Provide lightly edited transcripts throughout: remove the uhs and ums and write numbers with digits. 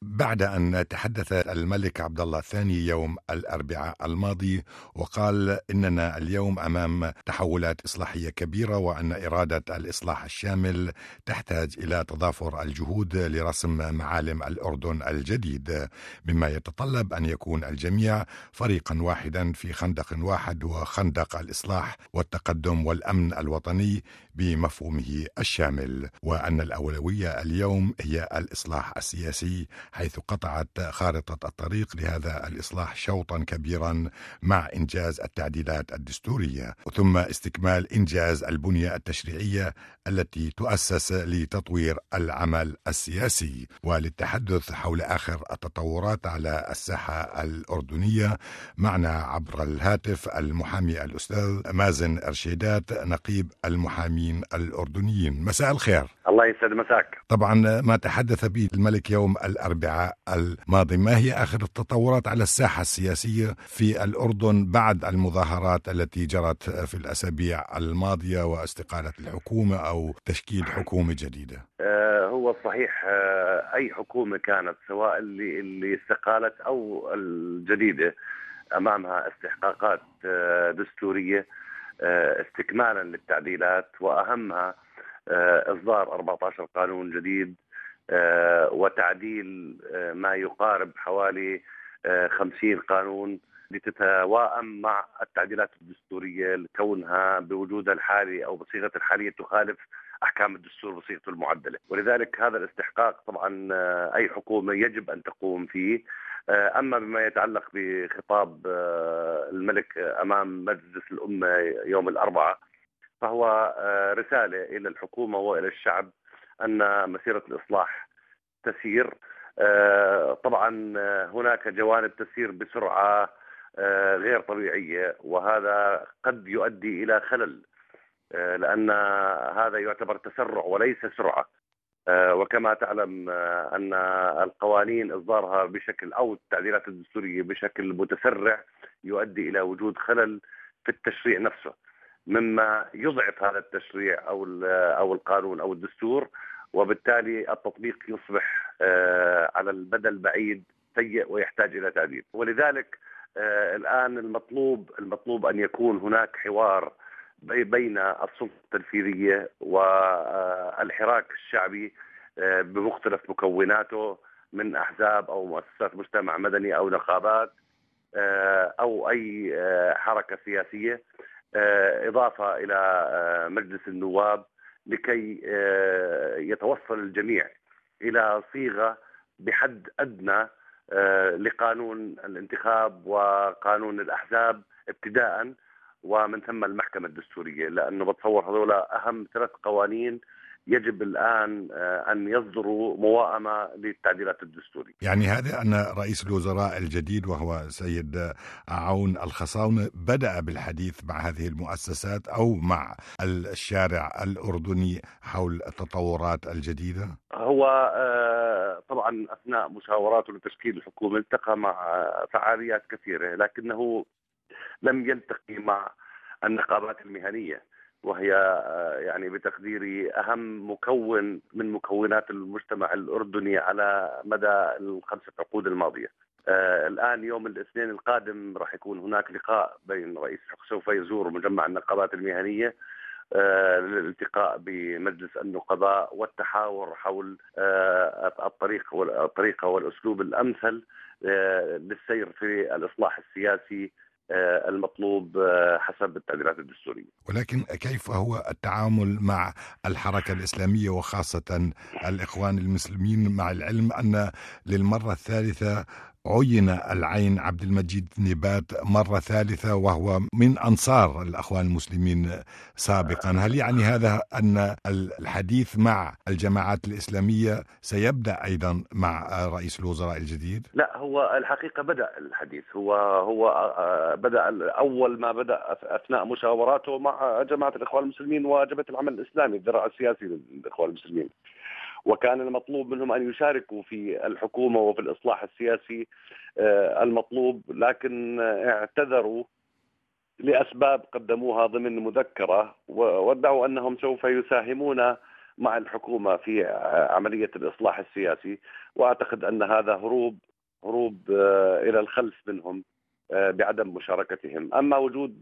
بعد أن تحدث الملك عبد الله الثاني يوم الأربعاء الماضي وقال إننا اليوم أمام تحولات إصلاحية كبيرة، وأن إرادة الإصلاح الشامل تحتاج إلى تضافر الجهود لرسم معالم الأردن الجديد، مما يتطلب أن يكون الجميع فريقا واحدا في خندق واحد، وخندق الإصلاح والتقدم والأمن الوطني بمفهومه الشامل، وأن الأولوية اليوم هي الإصلاح السياسي، حيث قطعت خارطة الطريق لهذا الإصلاح شوطا كبيرا مع إنجاز التعديلات الدستورية، ثم استكمال إنجاز البنية التشريعية التي تؤسس لتطوير العمل السياسي. وللتحدث حول آخر التطورات على الساحة الأردنية معنا عبر الهاتف المحامي الأستاذ مازن أرشيدات، نقيب المحامين الأردنيين. مساء الخير. الله يسعد مساك. طبعا ما تحدث به الملك يوم الأربعاء الماضي، ما هي آخر التطورات على الساحة السياسية في الأردن بعد المظاهرات التي جرت في الأسابيع الماضية واستقالة الحكومة أو تشكيل حكومة جديدة؟ هو صحيح، أي حكومة كانت، سواء اللي استقالت أو الجديدة، أمامها استحقاقات دستورية استكمالا للتعديلات، وأهمها إصدار 14 قانون جديد وتعديل ما يقارب حوالي 50 قانون لتتواءم مع التعديلات الدستورية، لكونها بوجودها الحالي أو بصيغة الحالية تخالف أحكام الدستور بصيغته المعدلة. ولذلك هذا الاستحقاق طبعا أي حكومة يجب أن تقوم فيه. أما بما يتعلق بخطاب الملك أمام مجلس الأمة يوم الأربعاء، فهو رسالة إلى الحكومة وإلى الشعب أن مسيرة الإصلاح تسير. طبعا هناك جوانب تسير بسرعة غير طبيعية، وهذا قد يؤدي إلى خلل، لأن هذا يعتبر تسرع وليس سرعة. وكما تعلم أن القوانين إصدارها بشكل أو التعديلات الدستورية بشكل متسرع يؤدي إلى وجود خلل في التشريع نفسه، مما يضعف هذا التشريع أو القانون أو الدستور، وبالتالي التطبيق يصبح على المدى البعيد سيء ويحتاج إلى تعديل. ولذلك الآن المطلوب أن يكون هناك حوار بين السلطة التنفيذية والحراك الشعبي بمختلف مكوناته من أحزاب أو مؤسسات مجتمع مدني أو نقابات أو أي حركة سياسية، إضافة إلى مجلس النواب، لكي يتوصل الجميع إلى صيغة بحد أدنى لقانون الانتخاب وقانون الأحزاب ابتداءً، ومن ثم المحكمة الدستورية، لأنه بتصور هذولا أهم 3 قوانين يجب الآن أن يصدروا موائمة للتعديلات الدستورية. يعني هذا أن رئيس الوزراء الجديد وهو سيد عون الخصاونة بدأ بالحديث مع هذه المؤسسات أو مع الشارع الأردني حول التطورات الجديدة؟ هو طبعا أثناء مشاوراته لتشكيل الحكومة التقى مع فعاليات كثيرة، لكنه لم يلتقي مع النقابات المهنية، وهي يعني بتقديري أهم مكون من مكونات المجتمع الأردني على مدى ال5 عقود الماضية. الآن يوم الاثنين القادم راح يكون هناك لقاء بين رئيس سوف يزور مجمع النقابات المهنية للالتقاء بمجلس النقباء والتحاور حول الطريقة والأسلوب الأمثل للسير في الإصلاح السياسي المطلوب حسب التعديلات الدستورية. ولكن كيف هو التعامل مع الحركة الإسلامية وخاصة الإخوان المسلمين، مع العلم أن للمرة الثالثة عين العين عبد المجيد نبات مرة ثالثة وهو من أنصار الأخوان المسلمين سابقا؟ هل يعني هذا أن الحديث مع الجماعات الإسلامية سيبدأ أيضا مع رئيس الوزراء الجديد؟ لا، هو الحقيقة بدأ الحديث، هو بدأ أول ما بدأ أثناء مشاوراته مع جماعة الإخوان المسلمين وجبهة العمل الإسلامي الذراع السياسي للإخوان المسلمين، وكان المطلوب منهم أن يشاركوا في الحكومة وفي الإصلاح السياسي المطلوب، لكن اعتذروا لأسباب قدموها ضمن مذكرة، وادعوا أنهم سوف يساهمون مع الحكومة في عملية الإصلاح السياسي، وأعتقد أن هذا هروب إلى الخلف منهم بعدم مشاركتهم. أما وجود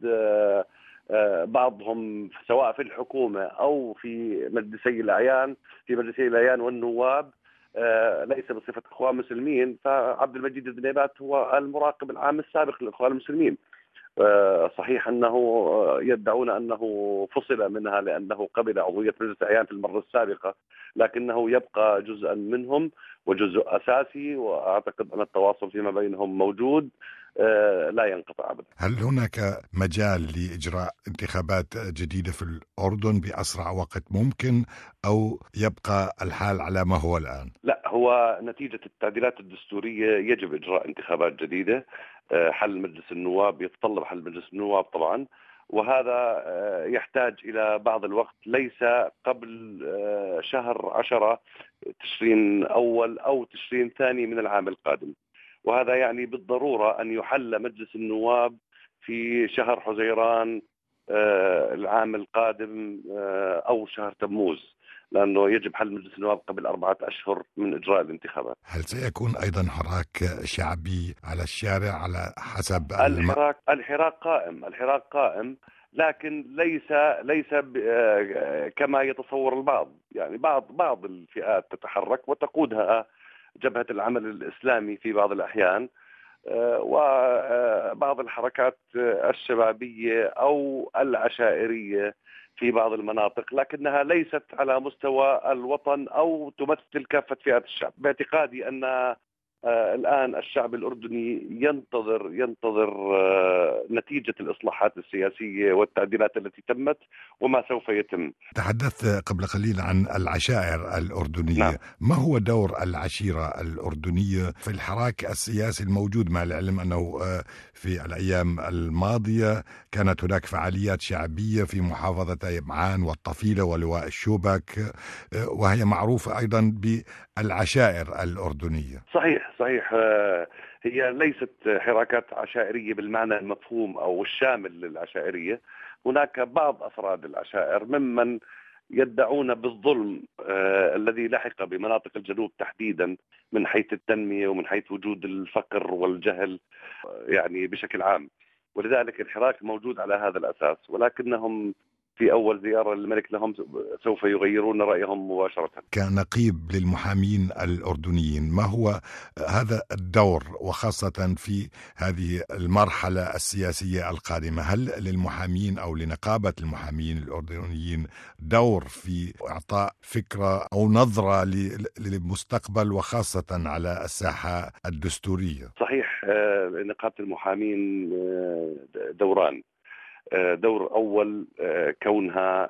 بعضهم سواء في الحكومة أو في مجلسي الأعيان والنواب ليس بصفة إخوان مسلمين، فعبد المجيد الذنيبات هو المراقب العام السابق للإخوان المسلمين. صحيح أنه يدعون أنه فصل منها لأنه قبل عضوية مجلس الأعيان في المرة السابقة، لكنه يبقى جزءا منهم وجزء أساسي، وأعتقد أن التواصل فيما بينهم موجود لا ينقطع أبدا. هل هناك مجال لإجراء انتخابات جديدة في الأردن بأسرع وقت ممكن، أو يبقى الحال على ما هو الآن؟ لا، هو نتيجة التعديلات الدستورية يجب إجراء انتخابات جديدة. حل مجلس النواب يتطلب حل مجلس النواب طبعا، وهذا يحتاج إلى بعض الوقت، ليس قبل شهر 10 تشرين أول أو تشرين ثاني من العام القادم. وهذا يعني بالضرورة أن يحل مجلس النواب في شهر حزيران العام القادم أو شهر تموز، لأنه يجب حل مجلس النواب قبل 4 أشهر من إجراء الانتخابات. هل سيكون أيضا حراك شعبي على الشارع على حسب الحراك قائم، لكن ليس كما يتصور البعض. يعني بعض الفئات تتحرك وتقودها جبهة العمل الإسلامي في بعض الأحيان، وبعض الحركات الشبابية أو العشائرية في بعض المناطق، لكنها ليست على مستوى الوطن أو تمثل كافة فئات الشعب. باعتقادي أن الآن الشعب الأردني ينتظر نتيجة الإصلاحات السياسية والتعديلات التي تمت وما سوف يتم. تحدثت قبل قليل عن العشائر الأردنية. نعم. ما هو دور العشيرة الأردنية في الحراك السياسي الموجود، مع العلم أنه في الأيام الماضية كانت هناك فعاليات شعبية في محافظتي معان والطفيلة ولواء الشوبك، وهي معروفة أيضا بالعشائر الأردنية. صحيح. هي ليست حركات عشائرية بالمعنى المفهوم أو الشامل للعشائرية. هناك بعض أفراد العشائر ممن يدعون بالظلم الذي لحق بمناطق الجنوب تحديدا من حيث التنمية ومن حيث وجود الفقر والجهل يعني بشكل عام، ولذلك الحراك موجود على هذا الأساس، ولكنهم في أول زيارة للملك لهم سوف يغيرون رأيهم مباشرة. كنقيب للمحامين الأردنيين، ما هو هذا الدور، وخاصة في هذه المرحلة السياسية القادمة؟ هل للمحامين أو لنقابة المحامين الأردنيين دور في إعطاء فكرة أو نظرة للمستقبل، وخاصة على الساحة الدستورية؟ صحيح. نقابة المحامين دوران. دور أول كونها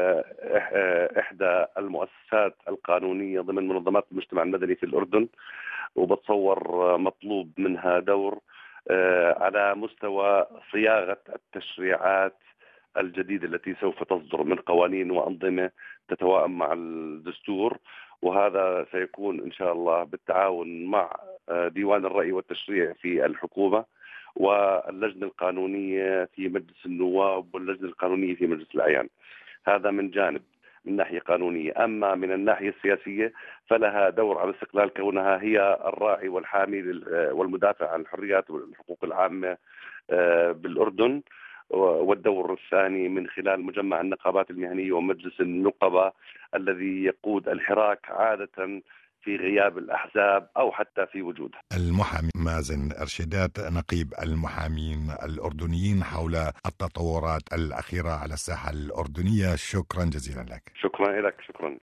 إحدى المؤسسات القانونية ضمن منظمات المجتمع المدني في الأردن، وبتصور مطلوب منها دور على مستوى صياغة التشريعات الجديدة التي سوف تصدر من قوانين وأنظمة تتوائم مع الدستور، وهذا سيكون إن شاء الله بالتعاون مع ديوان الرأي والتشريع في الحكومة واللجنة القانونية في مجلس النواب واللجنة القانونية في مجلس الأعيان. هذا من جانب من ناحية قانونية. أما من الناحية السياسية فلها دور على استقلال، كونها هي الراعي والحامي والمدافع عن الحريات والحقوق العامة بالأردن. والدور الثاني من خلال مجمع النقابات المهنية ومجلس النقبة الذي يقود الحراك عادة في غياب الأحزاب أو حتى في وجودها. المحامي مازن أرشدات، نقيب المحامين الأردنيين، حول التطورات الأخيرة على الساحة الأردنية، شكرا جزيلا لك. شكرا لك. شكرا.